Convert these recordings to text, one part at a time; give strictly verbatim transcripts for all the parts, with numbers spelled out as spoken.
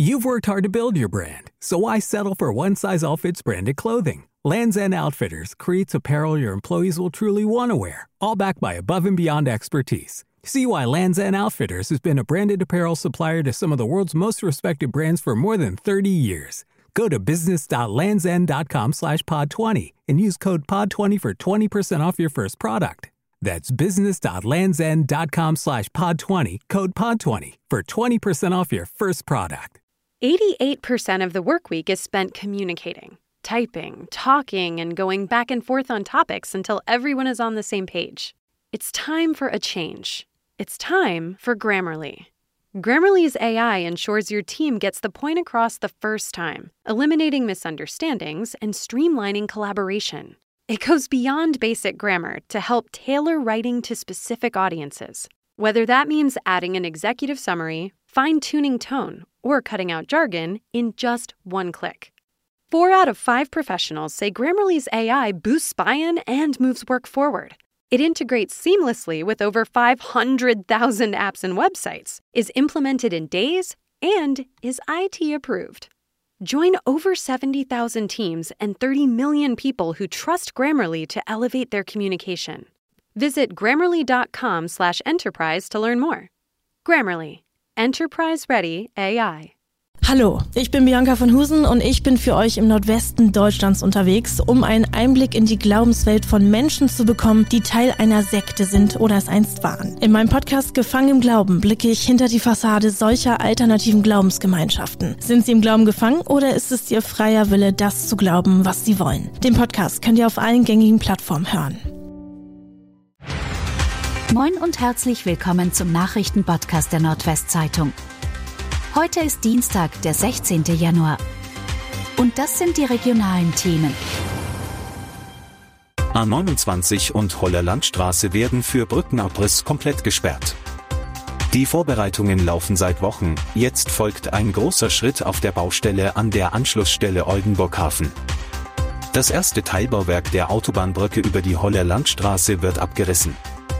You've worked hard to build your brand, so why settle for one-size-all-fits branded clothing? Lands' End Outfitters creates apparel your employees will truly want to wear, all backed by above-and-beyond expertise. See why Lands' End Outfitters has been a branded apparel supplier to some of the world's most respected brands for more than thirty years. Go to business.landsend.com slash pod 20 and use code pod twenty for twenty percent off your first product. That's business.landsend.com slash pod 20, code pod twenty for twenty percent off your first product. eighty-eight percent of the work week is spent communicating, typing, talking, and going back and forth on topics until everyone is on the same page. It's time for a change. It's time for Grammarly. Grammarly's A I ensures your team gets the point across the first time, eliminating misunderstandings and streamlining collaboration. It goes beyond basic grammar to help tailor writing to specific audiences. Whether that means adding an executive summary, fine-tuning tone, or cutting out jargon in just one click. Four out of five professionals say Grammarly's A I boosts buy-in and moves work forward. It integrates seamlessly with over five hundred thousand apps and websites, is implemented in days, and is I T approved. Join over seventy thousand teams and thirty million people who trust Grammarly to elevate their communication. Visit grammarly.com slash enterprise to learn more. Grammarly. Enterprise-ready A I. Hallo, ich bin Bianca von Husen und ich bin für euch im Nordwesten Deutschlands unterwegs, um einen Einblick in die Glaubenswelt von Menschen zu bekommen, die Teil einer Sekte sind oder es einst waren. In meinem Podcast Gefangen im Glauben blicke ich hinter die Fassade solcher alternativen Glaubensgemeinschaften. Sind sie im Glauben gefangen oder ist es ihr freier Wille, das zu glauben, was sie wollen? Den Podcast könnt ihr auf allen gängigen Plattformen hören. Moin und herzlich willkommen zum Nachrichtenpodcast der Nordwestzeitung. Heute ist Dienstag, der sechzehnten Januar. Und das sind die regionalen Themen. A neunundzwanzig und Holler Landstraße werden für Brückenabriss komplett gesperrt. Die Vorbereitungen laufen seit Wochen, jetzt folgt ein großer Schritt auf der Baustelle an der Anschlussstelle Oldenburg-Hafen. Das erste Teilbauwerk der Autobahnbrücke über die Holler Landstraße wird abgerissen.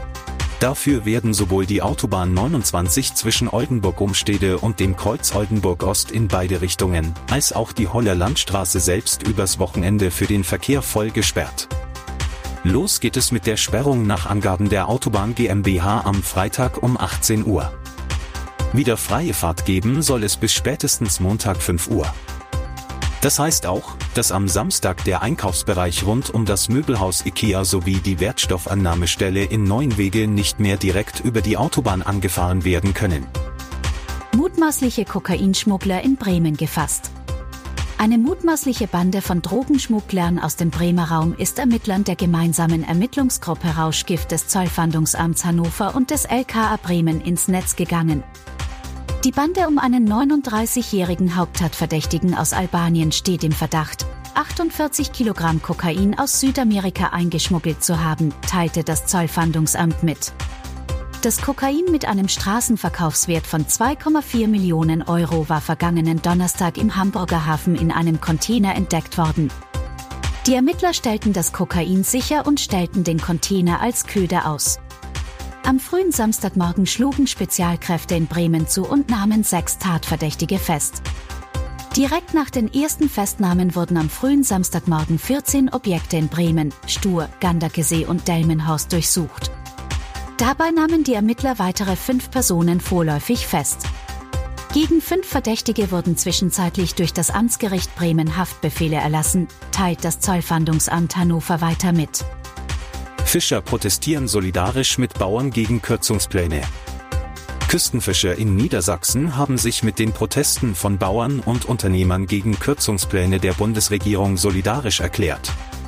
Dafür werden sowohl die Autobahn neunundzwanzig zwischen Oldenburg-Umstede und dem Kreuz Oldenburg-Ost in beide Richtungen, als auch die Holler Landstraße selbst übers Wochenende für den Verkehr voll gesperrt. Los geht es mit der Sperrung nach Angaben der Autobahn GmbH am Freitag um achtzehn Uhr. Wieder freie Fahrt geben soll es bis spätestens Montag fünf Uhr. Das heißt auch, dass am Samstag der Einkaufsbereich rund um das Möbelhaus IKEA sowie die Wertstoffannahmestelle in Neuenwege nicht mehr direkt über die Autobahn angefahren werden können. Mutmaßliche Kokainschmuggler in Bremen gefasst. Eine mutmaßliche Bande von Drogenschmugglern aus dem Bremer Raum ist Ermittlern der gemeinsamen Ermittlungsgruppe Rauschgift des Zollfahndungsamts Hannover und des L K A Bremen ins Netz gegangen. Die Bande um einen neununddreißigjährigen Haupttatverdächtigen aus Albanien steht im Verdacht, achtundvierzig Kilogramm Kokain aus Südamerika eingeschmuggelt zu haben, teilte das Zollfahndungsamt mit. Das Kokain mit einem Straßenverkaufswert von zwei Komma vier Millionen Euro war vergangenen Donnerstag im Hamburger Hafen in einem Container entdeckt worden. Die Ermittler stellten das Kokain sicher und stellten den Container als Köder aus. Am frühen Samstagmorgen schlugen Spezialkräfte in Bremen zu und nahmen sechs Tatverdächtige fest. Direkt nach den ersten Festnahmen wurden am frühen Samstagmorgen vierzehn Objekte in Bremen, Stur, Ganderkesee und Delmenhorst durchsucht. Dabei nahmen die Ermittler weitere fünf Personen vorläufig fest. Gegen fünf Verdächtige wurden zwischenzeitlich durch das Amtsgericht Bremen Haftbefehle erlassen, teilt das Zollfahndungsamt Hannover weiter mit. Fischer protestieren solidarisch mit Bauern gegen Kürzungspläne. Küstenfischer in Niedersachsen haben sich mit den Protesten von Bauern und Unternehmern gegen Kürzungspläne der Bundesregierung solidarisch erklärt.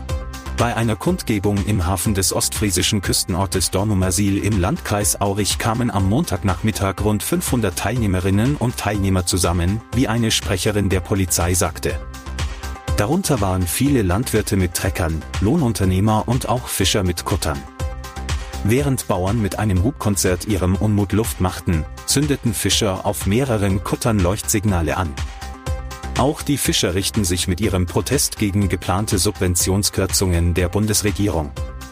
Bei einer Kundgebung im Hafen des ostfriesischen Küstenortes Dornumersiel im Landkreis Aurich kamen am Montagnachmittag rund fünfhundert Teilnehmerinnen und Teilnehmer zusammen, wie eine Sprecherin der Polizei sagte. Darunter waren viele Landwirte mit Treckern, Lohnunternehmer und auch Fischer mit Kuttern. Während Bauern mit einem Hubkonzert ihrem Unmut Luft machten, zündeten Fischer auf mehreren Kuttern Leuchtsignale an. Auch die Fischer richten sich mit ihrem Protest gegen geplante Subventionskürzungen der Bundesregierung.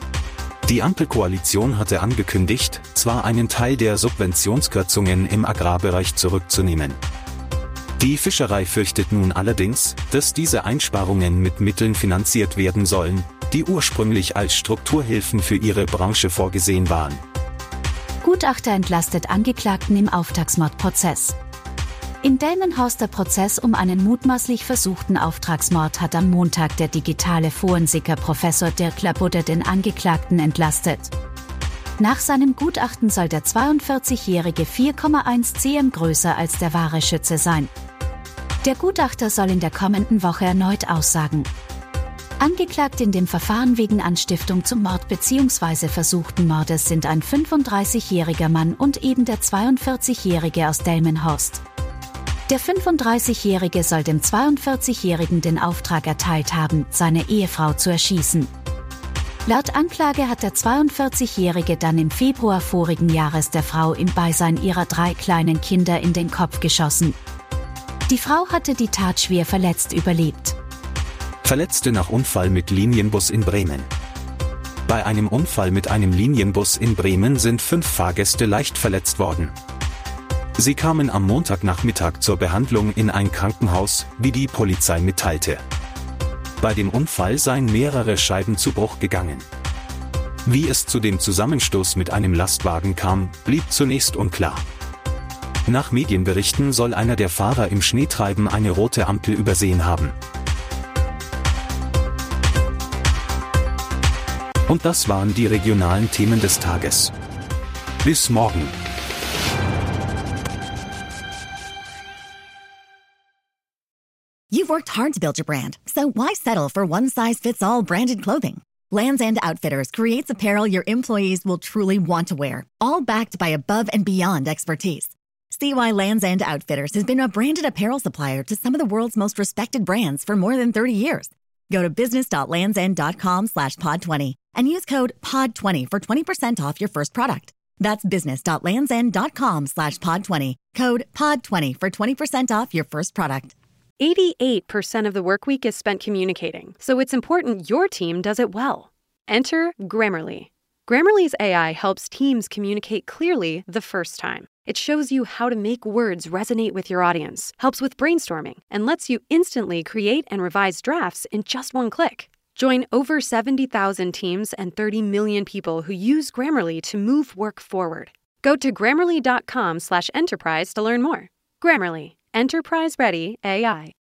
Die Ampelkoalition hatte angekündigt, zwar einen Teil der Subventionskürzungen im Agrarbereich zurückzunehmen. Die Fischerei fürchtet nun allerdings, dass diese Einsparungen mit Mitteln finanziert werden sollen, die ursprünglich als Strukturhilfen für ihre Branche vorgesehen waren. Gutachter entlastet Angeklagten im Auftragsmordprozess. Im Delmenhorster Prozess um einen mutmaßlich versuchten Auftragsmord hat am Montag der digitale Forensiker Professor Dirk Labudde den Angeklagten entlastet. Nach seinem Gutachten soll der zweiundvierzigjährige vier Komma eins Zentimeter größer als der wahre Schütze sein. Der Gutachter soll in der kommenden Woche erneut aussagen. Angeklagt in dem Verfahren wegen Anstiftung zum Mord bzw. versuchten Mordes sind ein fünfunddreißigjähriger Mann und eben der zweiundvierzigjährige aus Delmenhorst. Der fünfunddreißigjährige soll dem zweiundvierzigjährigen den Auftrag erteilt haben, seine Ehefrau zu erschießen. Laut Anklage hat der zweiundvierzigjährige dann im Februar vorigen Jahres der Frau im Beisein ihrer drei kleinen Kinder in den Kopf geschossen. Die Frau hatte die Tat schwer verletzt überlebt. Verletzte nach Unfall mit Linienbus in Bremen. Bei einem Unfall mit einem Linienbus in Bremen sind fünf Fahrgäste leicht verletzt worden. Sie kamen am Montagnachmittag zur Behandlung in ein Krankenhaus, wie die Polizei mitteilte. Bei dem Unfall seien mehrere Scheiben zu Bruch gegangen. Wie es zu dem Zusammenstoß mit einem Lastwagen kam, blieb zunächst unklar. Nach Medienberichten soll einer der Fahrer im Schneetreiben eine rote Ampel übersehen haben. Und das waren die regionalen Themen des Tages. Bis morgen. You've worked hard to build your brand, so why settle for one-size-fits-all branded clothing? Lands' End Outfitters creates apparel your employees will truly want to wear, all backed by above-and-beyond expertise. See why Lands' End Outfitters has been a branded apparel supplier to some of the world's most respected brands for more than thirty years. Go to business.landsend.com slash pod 20 and use code pod twenty for twenty percent off your first product. That's business.landsend.com slash pod 20, code pod twenty for twenty percent off your first product. eighty-eight percent of the workweek is spent communicating, so it's important your team does it well. Enter Grammarly. Grammarly's A I helps teams communicate clearly the first time. It shows you how to make words resonate with your audience, helps with brainstorming, and lets you instantly create and revise drafts in just one click. Join over seventy thousand teams and thirty million people who use Grammarly to move work forward. Go to grammarly.com slash enterprise to learn more. Grammarly. Enterprise-ready A I.